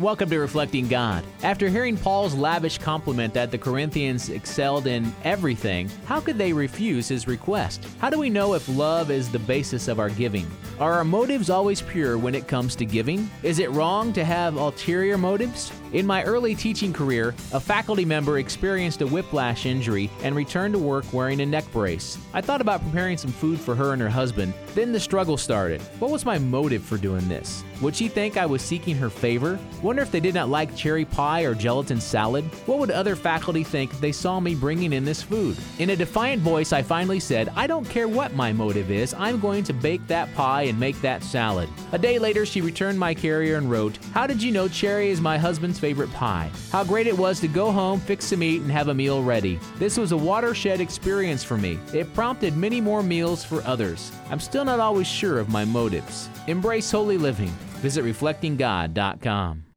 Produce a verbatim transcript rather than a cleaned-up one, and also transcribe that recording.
Welcome to Reflecting God. After hearing Paul's lavish compliment that the Corinthians excelled in everything, how could they refuse his request? How do we know if love is the basis of our giving? Are our motives always pure when it comes to giving? Is it wrong to have ulterior motives? In my early teaching career, a faculty member experienced a whiplash injury and returned to work wearing a neck brace. I thought about preparing some food for her and her husband. Then the struggle started. What was my motive for doing this? Would she think I was seeking her favor? Wonder if they did not like cherry pie or gelatin salad? What would other faculty think if they saw me bringing in this food? In a defiant voice, I finally said, I don't care what my motive is, I'm going to bake that pie and make that salad. A day later, she returned my carrier and wrote, how did you know cherry is my husband's favorite pie? How great it was to go home, fix some meat, and have a meal ready. This was a watershed experience for me. It prompted many more meals for others. I'm still not always sure of my motives. Embrace holy living. Visit reflecting god dot com.